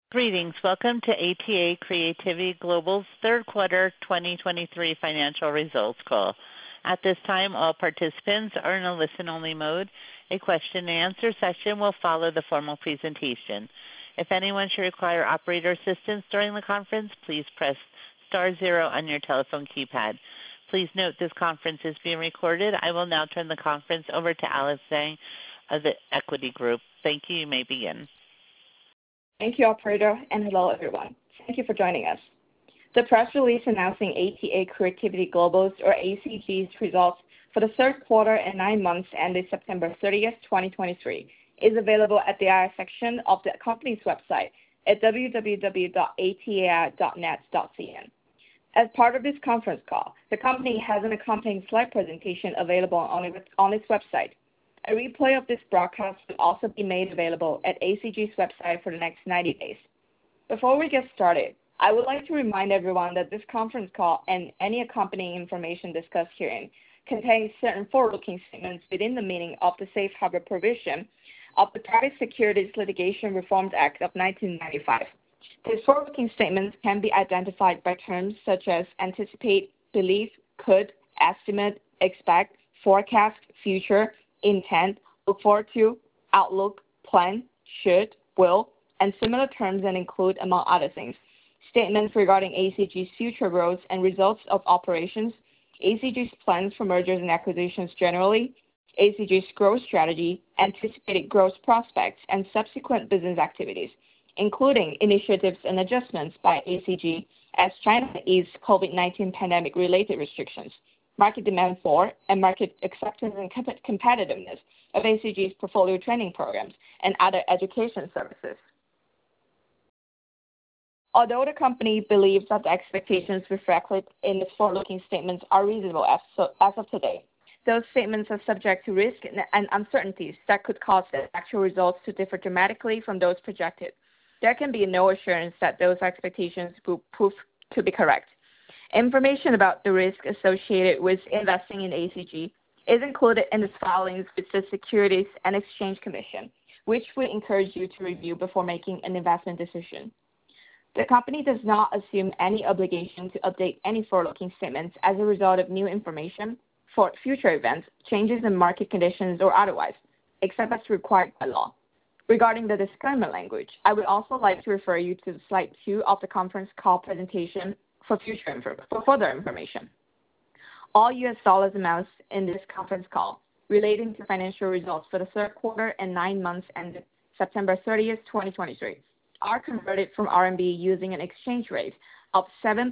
Greetings. Welcome to ATA Creativity Global's third quarter 2023 financial results call. At this time, all participants are in a listen-only mode. A question-and-answer session will follow the formal presentation. If anyone should require operator assistance during the conference, please press star zero on your telephone keypad. Please note this conference is being recorded. I will now turn the conference over to Alice Zhang of the Equity Group. Thank you. You may begin. Thank you, operator, and hello, everyone. Thank you for joining us. The press release announcing ATA Creativity Global's, or ACG's, results for the third quarter and 9 months ended September 30th, 2023, is available at the IR section of the company's website at www.atai.net.cn. As part of this conference call, the company has an accompanying slide presentation available on its website. A replay of this broadcast will also be made available at ACG's website for the next 90 days. Before we get started, I would like to remind everyone that this conference call and any accompanying information discussed herein contains certain forward-looking statements within the meaning of the Safe Harbor provision of the Private Securities Litigation Reform Act of 1995. These forward-looking statements can be identified by terms such as anticipate, believe, could, estimate, expect, forecast, future, intent, look forward to, outlook, plan, should, will, and similar terms, and include, among other things, statements regarding ACG's future growth and results of operations, ACG's plans for mergers and acquisitions generally, ACG's growth strategy, anticipated growth prospects, and subsequent business activities, including initiatives and adjustments by ACG as China eased COVID-19 pandemic-related restrictions, market demand for and market acceptance and competitiveness of ACG's portfolio training programs and other education services. Although the company believes that the expectations reflected in its forward-looking statements are reasonable as of today, those statements are subject to risk and uncertainties that could cause the actual results to differ dramatically from those projected. There can be no assurance that those expectations will prove to be correct. Information about the risk associated with investing in ACG is included in its filings with the Securities and Exchange Commission, which we encourage you to review before making an investment decision. The company does not assume any obligation to update any forward-looking statements as a result of new information, for future events, changes in market conditions, or otherwise, except as required by law. Regarding the disclaimer language, I would also like to refer you to slide 2 of the conference call presentation for further information. All U.S. dollars amounts in this conference call relating to financial results for the third quarter and 9 months ended September 30th, 2023, are converted from RMB using an exchange rate of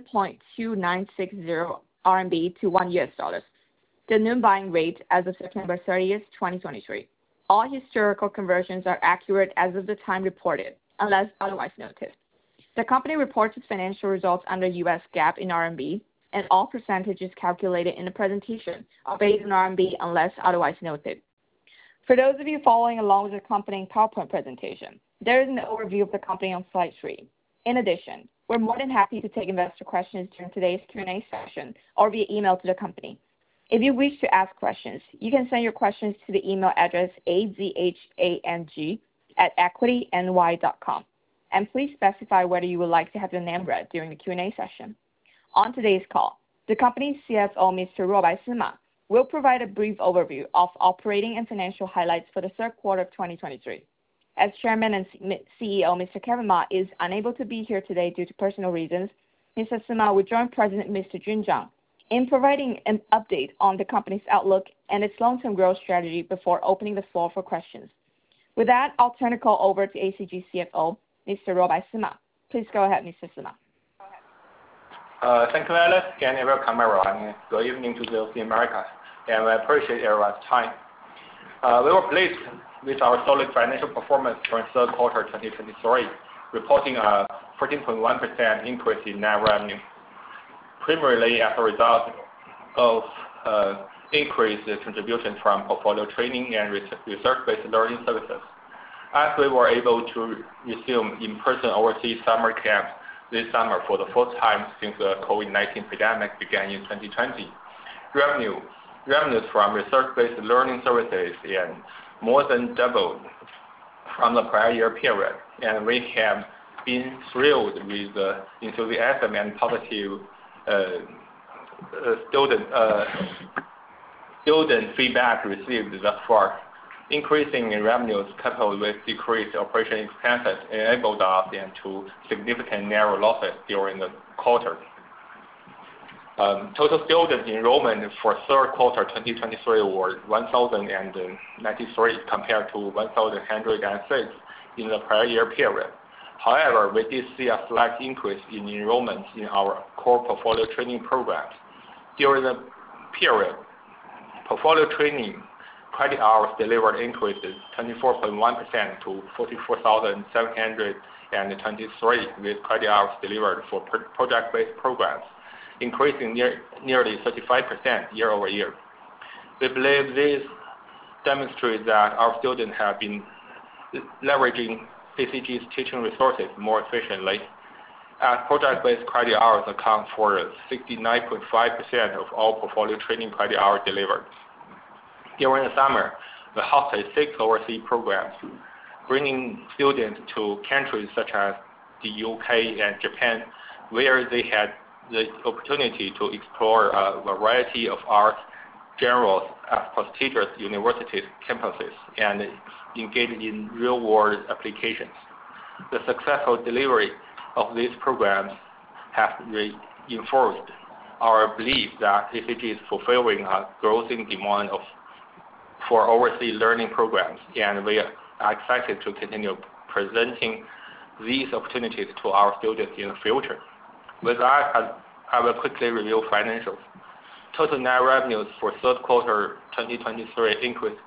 7.2960 RMB to $1. The noon buying rate as of September 30th, 2023. All historical conversions are accurate as of the time reported, unless otherwise noted. The company reports its financial results under U.S. GAAP in RMB, and all percentages calculated in the presentation are based on RMB unless otherwise noted. For those of you following along with the accompanying PowerPoint presentation, there is an overview of the company on slide 3. In addition, we're more than happy to take investor questions during today's Q&A session or via email to the company. If you wish to ask questions, you can send your questions to the email address azhang@equityny.com. And please specify whether you would like to have your name read during the Q&A session. On today's call, the company's CFO, Mr. Ruobai Sima, will provide a brief overview of operating and financial highlights for the third quarter of 2023. As Chairman and CEO, Mr. Kevin Ma is unable to be here today due to personal reasons, Mr. Sima will join President Mr. Jun Zhang in providing an update on the company's outlook and its long-term growth strategy before opening the floor for questions. With that, I'll turn the call over to ACG CFO, Mr. Ruobai Sima. Please go ahead, Mr. Sima. Thank you, Alice, and welcome everyone. Good evening to those in America, and I appreciate everyone's time. We were pleased with our solid financial performance during third quarter 2023, reporting a 14.1% increase in net revenue, primarily as a result of increased contribution from portfolio training and research-based learning services, as we were able to resume in-person overseas summer camps this summer for the first time since the COVID-19 pandemic began in 2020. Revenues from research-based learning services more than doubled from the prior year period, and we have been thrilled with the enthusiasm and positive student feedback received thus far. Increasing in revenues coupled with decreased operation expenses enabled us to significantly narrow losses during the quarter. Total student enrollment for third quarter 2023 were 1,093 compared to 1,106 in the prior year period. However, we did see a slight increase in enrollments in our core portfolio training programs. During the period, portfolio training credit hours delivered increased 24.1% to 44,723, with credit hours delivered for project-based programs increasing nearly 35% year-over-year. We believe this demonstrates that our students have been leveraging ACG's teaching resources more efficiently, as project-based credit hours account for 69.5% of all portfolio training credit hours delivered. During the summer, we hosted 6 overseas programs, bringing students to countries such as the UK and Japan, where they had the opportunity to explore a variety of arts genres at prestigious universities campuses and engage in real-world applications. The successful delivery of these programs has reinforced our belief that ACG is fulfilling a growing demand for overseas learning programs, and we are excited to continue presenting these opportunities to our students in the future. With that, I will quickly review financials. Total net revenues for third quarter 2023 increased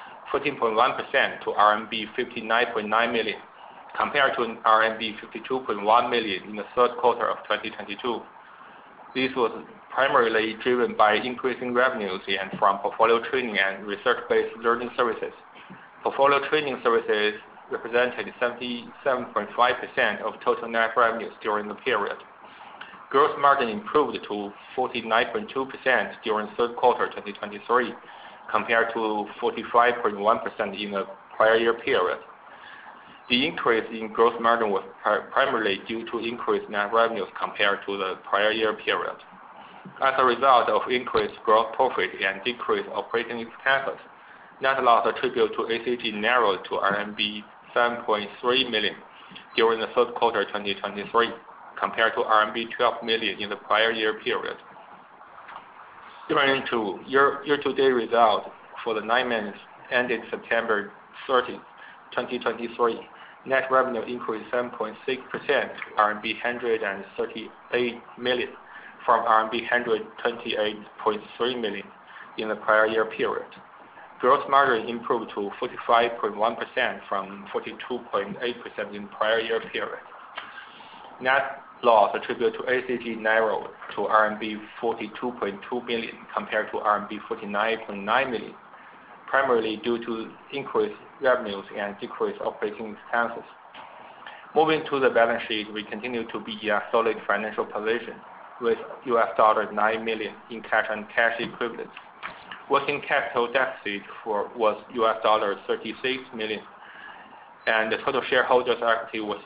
14.1% to RMB 59.9 million, compared to RMB 52.1 million in the third quarter of 2022. This was primarily driven by increasing revenues from portfolio training and research-based learning services. Portfolio training services represented 77.5% of total net revenues during the period. Gross margin improved to 49.2% during third quarter 2023, compared to 45.1% in the prior year period. The increase in gross margin was primarily due to increased net revenues compared to the prior year period. As a result of increased gross profit and decreased operating expenses, net loss attributable to ACG narrowed to RMB 7.3 million during the third quarter 2023, compared to RMB 12 million in the prior year period. Turning to year-to-date results for the 9 months ended September 30, 2023, net revenue increased 7.6% to RMB 138 million from RMB 128.3 million in the prior year period. Gross margin improved to 45.1% from 42.8% in the prior year period. Net loss attributed to ACG narrowed to RMB 42.2 million compared to RMB 49.9 million, primarily due to increased revenues and decreased operating expenses. Moving to the balance sheet, we continue to be in a solid financial position with $9 million in cash and cash equivalents. Working capital deficit was $36 million, and the total shareholders' equity was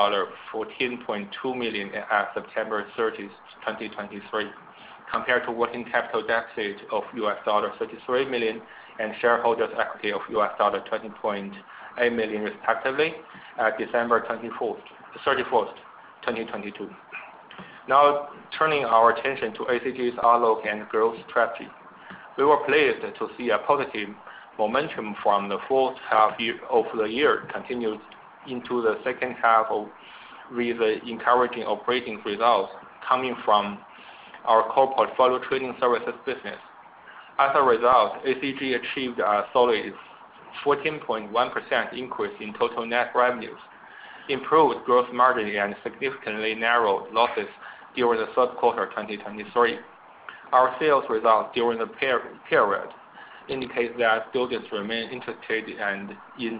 $14.2 million at September 30, 2023, compared to working capital deficit of $33 million and shareholders' equity of $20.8 million respectively at December 31st, 2022. Now, turning our attention to ACG's outlook and growth strategy. We were pleased to see a positive momentum from the first half of the year continued into the second half with encouraging operating results coming from our core portfolio training services business. As a result, ACG achieved a solid 14.1% increase in total net revenues, improved gross margin, and significantly narrowed losses during the third quarter 2023. Our sales results during the period indicate that students remain interested in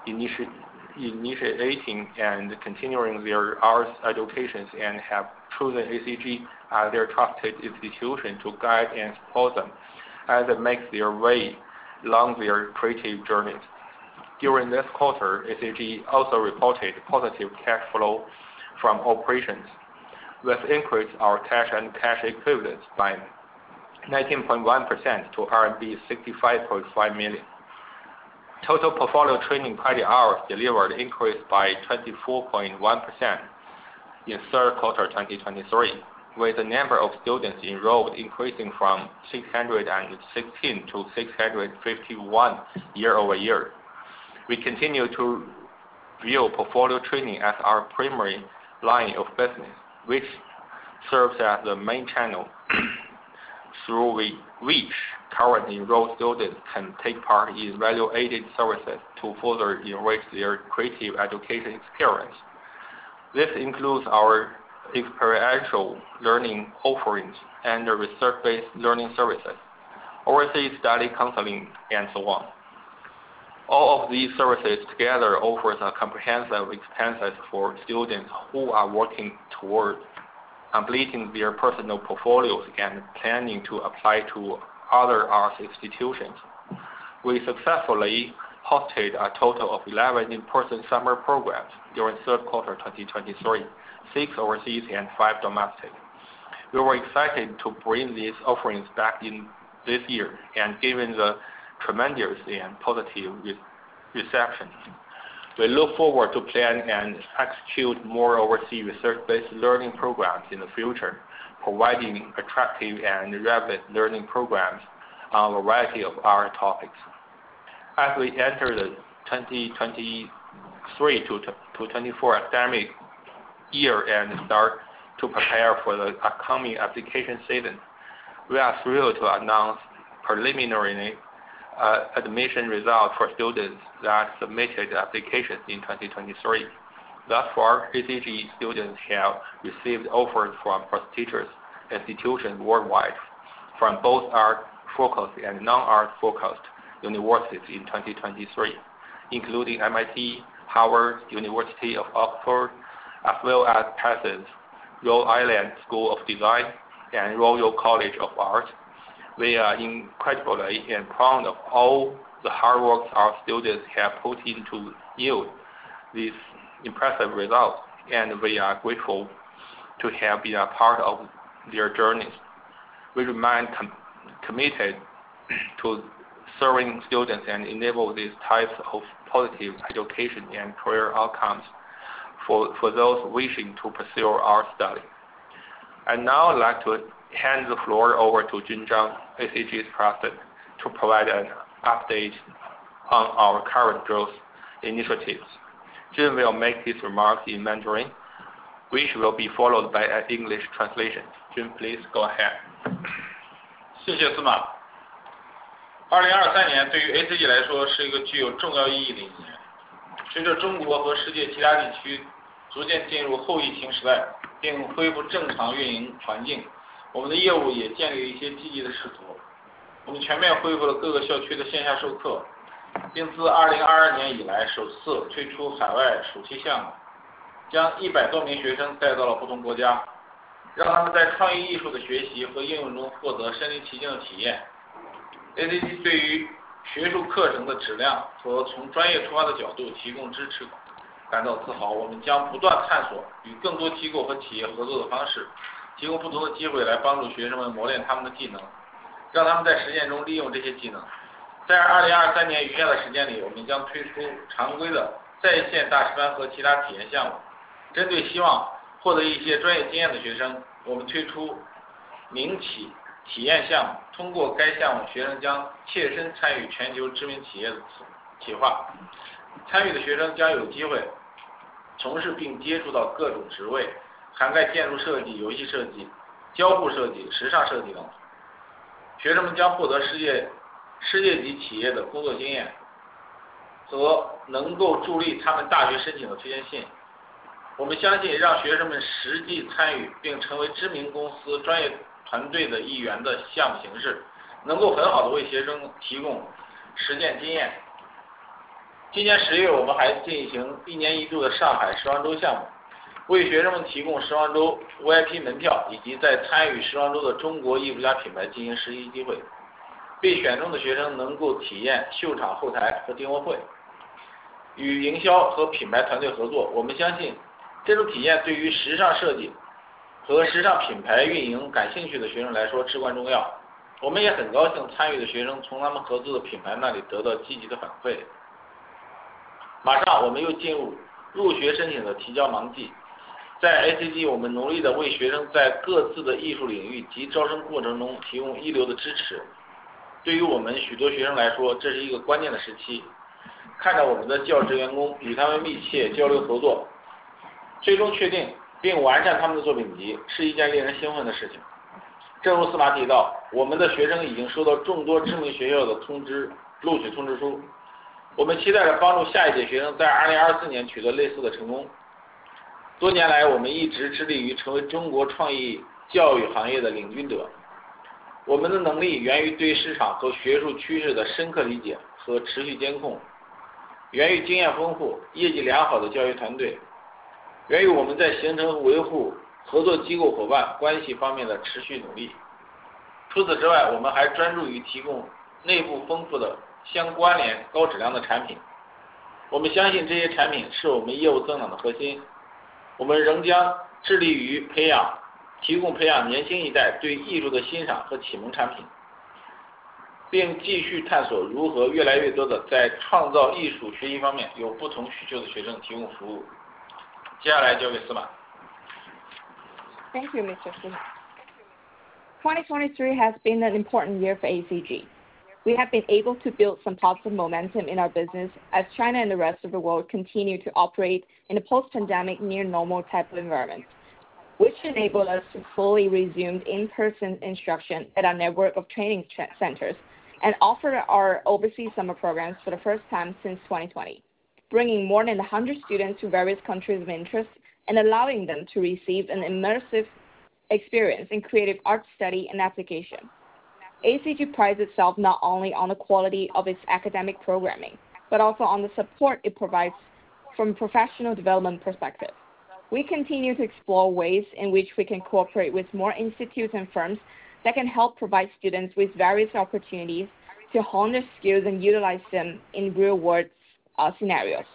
initiating and continuing their arts educations and have chosen ACG as their trusted institution to guide and support them as they make their way along their creative journeys. During this quarter, ACG also reported positive cash flow from operations. We've increased our cash and cash equivalents by 19.1% to RMB 65.5 million. Total portfolio training credit hours delivered increased by 24.1% in third quarter 2023, with the number of students enrolled increasing from 616 to 651 year-over-year. We continue to view portfolio training as our primary line of business, which serves as the main channel through which current enrolled students can take part in value-added services to further enrich their creative education experience. This includes our experiential learning offerings and research-based learning services, overseas study counseling, and so on. All of these services together offers a comprehensive experience for students who are working toward completing their personal portfolios and planning to apply to other arts institutions. We successfully hosted a total of 11 in-person summer programs during third quarter 2023, 6 overseas and 5 domestic. We were excited to bring these offerings back in this year, and given the tremendous and positive reception, we look forward to plan and execute more overseas research-based learning programs in the future, providing attractive and relevant learning programs on a variety of our topics. As we enter the 2023 to 24 academic year and start to prepare for the upcoming application season, we are thrilled to announce preliminary admission results for students that submitted applications in 2023. Thus far, ACG students have received offers from prestigious institutions worldwide from both art-focused and non-art-focused universities in 2023, including MIT, Harvard, University of Oxford, as well as Parsons, Rhode Island School of Design, and Royal College of Art. We are incredibly and proud of all the hard work our students have put into yield these impressive results, and we are grateful to have been a part of their journeys. We remain committed to serving students and enable these types of positive education and career outcomes for those wishing to pursue our study. I'd now like to hand the floor over to Jun Zhang, ACG's president, to provide an update on our current growth initiatives. Jun will make his remarks in Mandarin, which will be followed by an English translation. Jun, please go ahead. 谢谢司马。2023年对于 ACG 来说是一个具有重要意义的一年。随着中国和世界其他地区逐渐进入后疫情时代，并恢复正常运营环境，我们的业务也建立了一些积极的势头。我们全面恢复了各个校区的线下授课，并自2022年以来首次推出海外暑期项目，将100多名学生带到了不同国家，让他们在创意艺术的学习和应用中获得身临其境的体验。ACG 对于学术课程的质量和从专业出发的角度提供支持感到自豪。我们将不断探索与更多机构和企业合作的方式，提供不同的机会来帮助学生们磨练他们的技能，让他们在实践中利用这些技能。在2023年余下的时间里，我们将推出常规的在线大师班和其他体验项目。针对希望获得一些专业经验的学生，我们推出民企体验项目，通过该项目，学生将切身参与全球知名企业的企划。参与的学生将有机会从事并接触到各种职位，涵盖建筑设计、游戏设计、交互设计、时尚设计等。学生们将获得世界级企业的工作经验和能够助力他们大学申请的推荐信。我们相信，让学生们实际参与并成为知名公司专业团队的一员的项目形式，能够很好的为学生提供实践经验。今年10月，我们还进行1年1度的上海时装周项目，为学生们提供时装周 VIP 门票，以及在参与时装周的中国艺术家品牌进行实习机会。被选中的学生能够体验秀场后台和订货会，与营销和品牌团队合作。我们相信这种体验对于时尚设计和时尚品牌运营感兴趣的学生来说至关重要。我们也很高兴参与的学生从他们合作的品牌那里得到积极的反馈。马上我们又进入入学申请的提交忙季，在 ACG 我们努力地为学生在各自的艺术领域及招生过程中提供一流的支持。对于我们许多学生来说，这是一个关键的时期。看着我们的教职员工与他们密切交流合作，最终确定并完善他们的作品集，是一件令人兴奋的事情。正如司马提到，我们的学生已经收到众多知名学校的录取通知书。我们期待着帮助下一届学生在2024年取得类似的成功。多年来，我们一直致力于成为中国创意教育行业的领军者。我们的能力源于对市场和学术趋势的深刻理解和持续监控，源于经验丰富、业绩良好的教育团队，源于我们在形成和维护合作机构伙伴关系方面的持续努力。除此之外，我们还专注于提供内部丰富的相关联高质量的产品。我们相信这些产品是我们业务增长的核心。我们仍将致力于提供培养年轻一代对艺术的欣赏和启蒙产品，并继续探索如何越来越多的在创造艺术学习方面有不同需求的学生提供服务。接下来交给司马。 Thank you, Mr. Sima. 2023 has been an important year for ACG. We have been able to build some positive momentum in our business as China and the rest of the world continue to operate in a post-pandemic near-normal type of environment, which enabled us to fully resume in-person instruction at our network of training centers and offer our overseas summer programs for the first time since 2020, bringing more than 100 students to various countries of interest and allowing them to receive an immersive experience in creative art study and application. ACG prides itself not only on the quality of its academic programming, but also on the support it provides from a professional development perspective. We continue to explore ways in which we can cooperate with more institutes and firms that can help provide students with various opportunities to hone their skills and utilize them in real-world scenarios.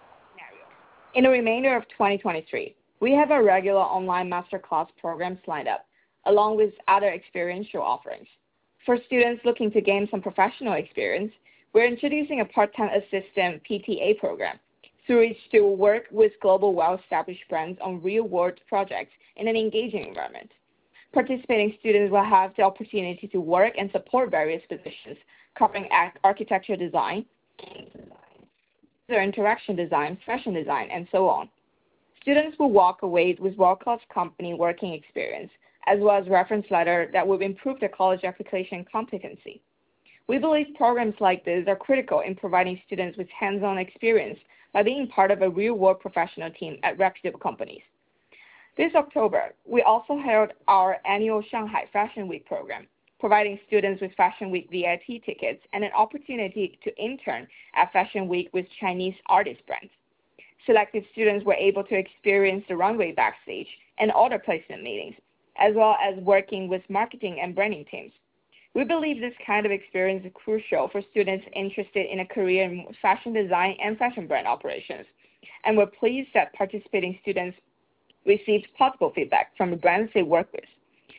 In the remainder of 2023, we have a regular online masterclass programs lined up, along with other experiential offerings. For students looking to gain some professional experience, we're introducing a part-time assistant PTA program, through which to work with global well-established brands on real-world projects in an engaging environment. Participating students will have the opportunity to work and support various positions covering architecture design, game design, user interaction design, fashion design, and so on. Students will walk away with world-class company working experience, as well as reference letter that will improve their college application competency. We believe programs like this are critical in providing students with hands-on experience by being part of a real-world professional team at reputable companies. This October, we also held our annual Shanghai Fashion Week program, providing students with Fashion Week VIP tickets and an opportunity to intern at Fashion Week with Chinese artist brands. Selected students were able to experience the runway backstage and order placement meetings, as well as working with marketing and branding teams. We believe this kind of experience is crucial for students interested in a career in fashion design and fashion brand operations, and we're pleased that participating students received positive feedback from the brands they work with.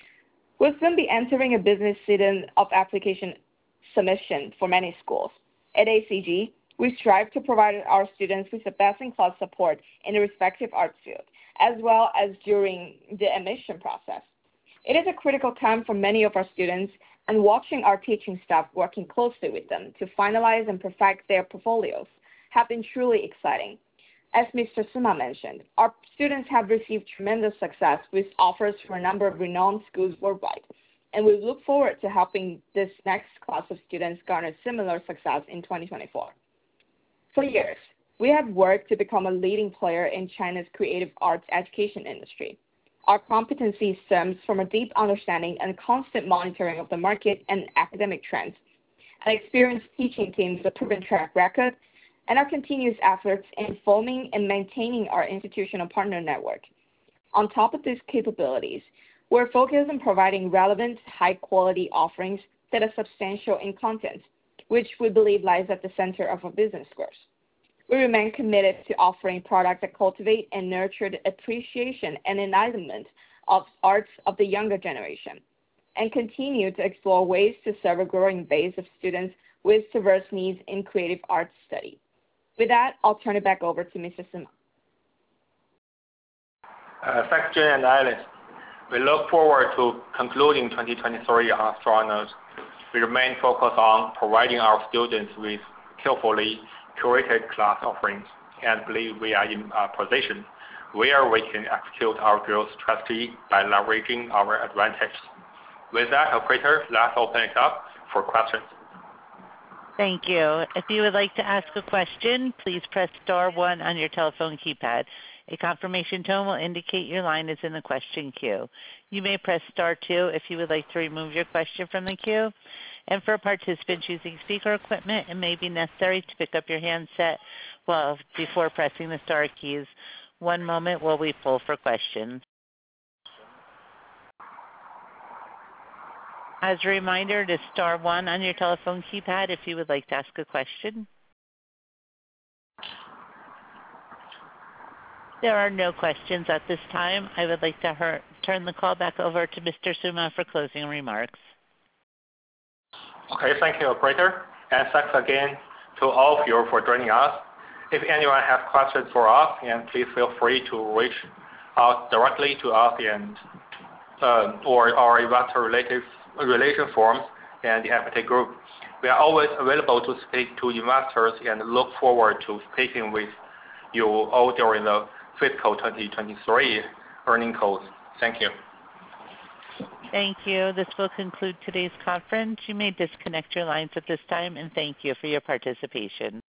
We'll soon be entering a business season of application submission for many schools. At ACG, we strive to provide our students with the best-in-class support in the respective art field, as well as during the admission process. It is a critical time for many of our students, and watching our teaching staff working closely with them to finalize and perfect their portfolios have been truly exciting. As Mr. Sima mentioned, our students have received tremendous success with offers from a number of renowned schools worldwide, and we look forward to helping this next class of students garner similar success in 2024. For years, we have worked to become a leading player in China's creative arts education industry. Our competency stems from a deep understanding and constant monitoring of the market and academic trends, an experienced teaching team with a proven track record, and our continuous efforts in forming and maintaining our institutional partner network. On top of these capabilities, we're focused on providing relevant, high-quality offerings that are substantial in content, which we believe lies at the center of our business growth. We remain committed to offering products that cultivate and nurture the appreciation and enlightenment of arts of the younger generation, and continue to explore ways to serve a growing base of students with diverse needs in creative arts study. With that, I'll turn it back over to Mr. Sima. Thanks, Jane and Alice. We look forward to concluding 2023 on strong notes. We remain focused on providing our students with carefully curated class offerings and believe we are in a position where we can execute our growth strategy by leveraging our advantages. With that, operator, let's open it up for questions. Thank you. If you would like to ask a question, please press star 1 on your telephone keypad. A confirmation tone will indicate your line is in the question queue. You may press star 2 if you would like to remove your question from the queue. And for participants using speaker equipment, it may be necessary to pick up your handset before pressing the star keys. One moment while we pull for questions. As a reminder, it is star 1 on your telephone keypad if you would like to ask a question. There are no questions at this time. I would like to turn the call back over to Mr. Sima for closing remarks. Okay, thank you, operator. And thanks again to all of you for joining us. If anyone has questions for us, please feel free to reach out directly to us or our investor relation forums and the FT group. We are always available to speak to investors and look forward to speaking with you all during the fiscal 2023 earnings calls. Thank you. Thank you. This will conclude today's conference. You may disconnect your lines at this time, and thank you for your participation.